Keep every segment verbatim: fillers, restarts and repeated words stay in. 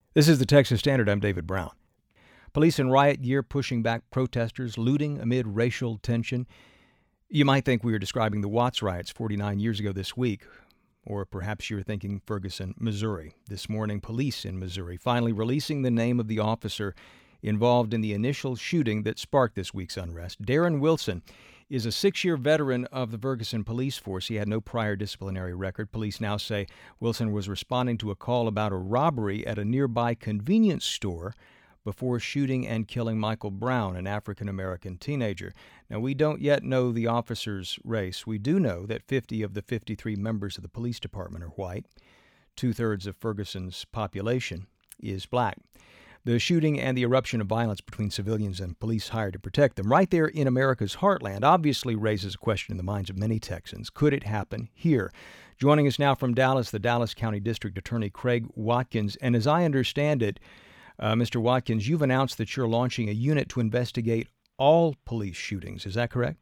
This is the Texas Standard. I'm David Brown. Police in riot gear pushing back protesters, looting amid racial tension. You might think we were describing the Watts riots forty-nine years ago this week, or perhaps you're thinking Ferguson, Missouri. This morning, police in Missouri finally releasing the name of the officer involved in the initial shooting that sparked this week's unrest. Darren Wilson is a six-year veteran of the Ferguson police force. He had no prior disciplinary record. Police now say Wilson was responding to a call about a robbery at a nearby convenience store before shooting and killing Michael Brown, an African-American teenager. Now, we don't yet know the officer's race. We do know that fifty of the fifty-three members of the police department are white. Two-thirds of Ferguson's population is black. The shooting and the eruption of violence between civilians and police hired to protect them right there in America's heartland obviously raises a question in the minds of many Texans. Could it happen here? Joining us now from Dallas, the Dallas County District Attorney Craig Watkins. And as I understand it, uh, Mister Watkins, you've announced that you're launching a unit to investigate all police shootings. Is that correct?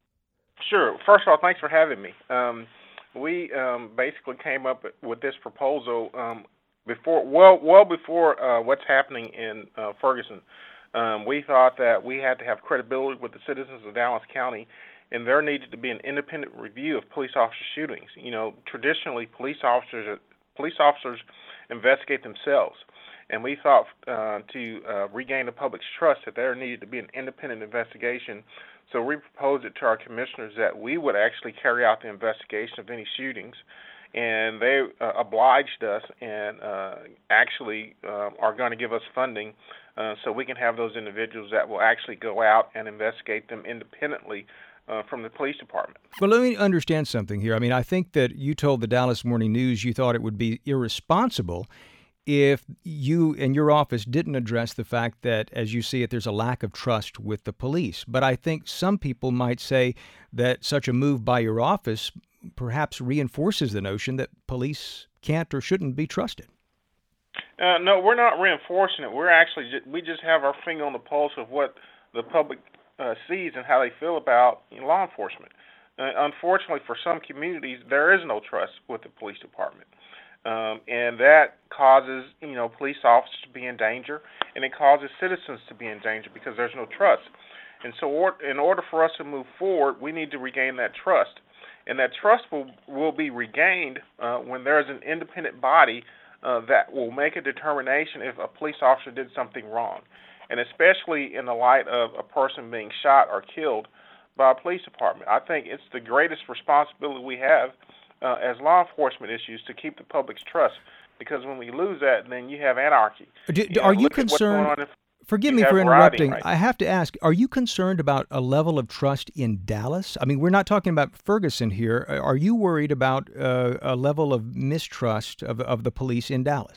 Sure. First of all, thanks for having me. Um, we um, basically came up with this proposal um, Before, well, well before uh, what's happening in uh, Ferguson. Um, we thought that we had to have credibility with the citizens of Dallas County, and there needed to be an independent review of police officer shootings. You know, traditionally, police officers police officers investigate themselves, and we thought uh, to uh, regain the public's trust that there needed to be an independent investigation. So we proposed it to our commissioners that we would actually carry out the investigation of any shootings. And they uh, obliged us and uh, actually uh, are going to give us funding uh, so we can have those individuals that will actually go out and investigate them independently uh, from the police department. But let me understand something here. I mean, I think that you told the Dallas Morning News you thought it would be irresponsible if you and your office didn't address the fact that, as you see it, there's a lack of trust with the police. But I think some people might say that such a move by your office perhaps reinforces the notion that police can't or shouldn't be trusted. Uh, no, we're not reinforcing it. We're actually just, we just have our finger on the pulse of what the public uh, sees and how they feel about you know, law enforcement. Uh, unfortunately, for some communities, there is no trust with the police department, um, and that causes you know police officers to be in danger, and it causes citizens to be in danger because there's no trust. And so, or, in order for us to move forward, we need to regain that trust. And that trust will, will be regained uh, when there is an independent body uh, that will make a determination if a police officer did something wrong. And especially in the light of a person being shot or killed by a police department. I think it's the greatest responsibility we have uh, as law enforcement issues to keep the public's trust. Because when we lose that, then you have anarchy. Do, you know, are you concerned? Forgive me for interrupting. Right. I have to ask, are you concerned about a level of trust in Dallas? I mean, we're not talking about Ferguson here. Are you worried about uh, a level of mistrust of, of the police in Dallas?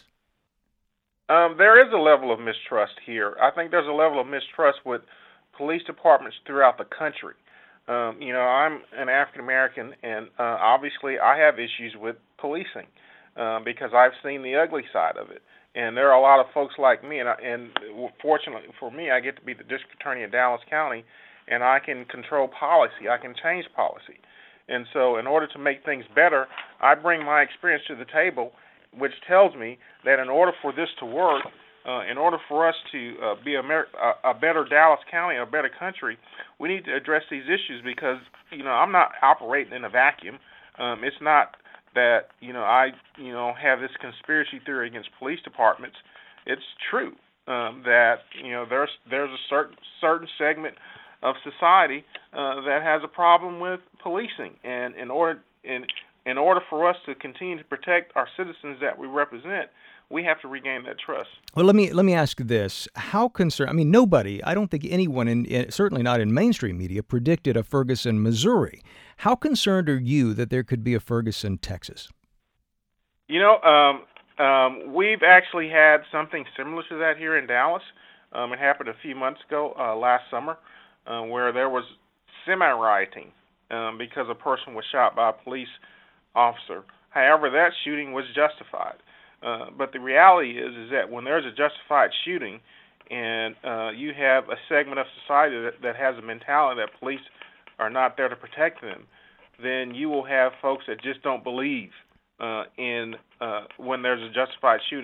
Um, there is a level of mistrust here. I think there's a level of mistrust with police departments throughout the country. Um, you know, I'm an African American, and uh, obviously I have issues with policing uh, because I've seen the ugly side of it. And there are a lot of folks like me, and, I, and fortunately for me, I get to be the district attorney in Dallas County, and I can control policy. I can change policy. And so in order to make things better, I bring my experience to the table, which tells me that in order for this to work, uh, in order for us to uh, be a, mer- a, a better Dallas County, a better country, we need to address these issues because, you know, I'm not operating in a vacuum. Um, it's not that, you know, I, you know, have this conspiracy theory against police departments. It's true um, that, you know, there's there's a certain certain segment of society uh, that has a problem with policing, and in order in in order for us to continue to protect our citizens that we represent, we have to regain that trust. Well, let me let me ask this: how concerned? I mean, nobody, I don't think anyone, in, in certainly not in mainstream media, predicted a Ferguson, Missouri. How concerned are you that there could be a Ferguson, Texas? You know, um, um, we've actually had something similar to that here in Dallas. Um, it happened a few months ago, uh, last summer, uh, where there was semi-rioting um, because a person was shot by a police officer. However, that shooting was justified. Uh, but the reality is, is that when there's a justified shooting, and uh, you have a segment of society that, that has a mentality that police are not there to protect them, then you will have folks that just don't believe uh, in uh, when there's a justified shooting.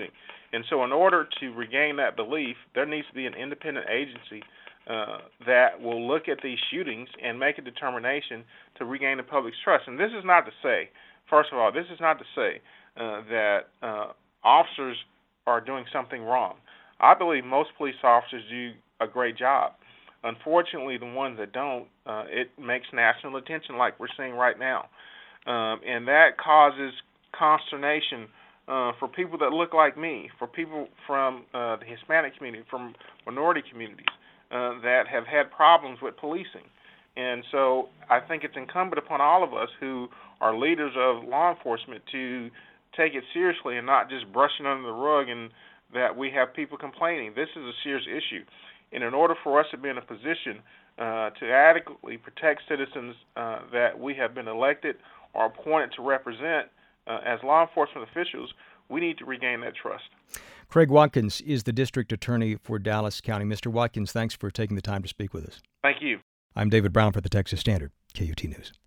And so in order to regain that belief, there needs to be an independent agency uh, that will look at these shootings and make a determination to regain the public's trust. And this is not to say, first of all, this is not to say uh, that uh, officers are doing something wrong. I believe most police officers do a great job. Unfortunately, the ones that don't, uh, it makes national attention like we're seeing right now. Um, and that causes consternation uh, for people that look like me, for people from uh, the Hispanic community, from minority communities uh, that have had problems with policing. And so I think it's incumbent upon all of us who are leaders of law enforcement to take it seriously and not just brush it under the rug and that we have people complaining. This is a serious issue. And in order for us to be in a position uh, to adequately protect citizens uh, that we have been elected or appointed to represent uh, as law enforcement officials, we need to regain that trust. Craig Watkins is the district attorney for Dallas County. Mister Watkins, thanks for taking the time to speak with us. Thank you. I'm David Brown for the Texas Standard, K U T News.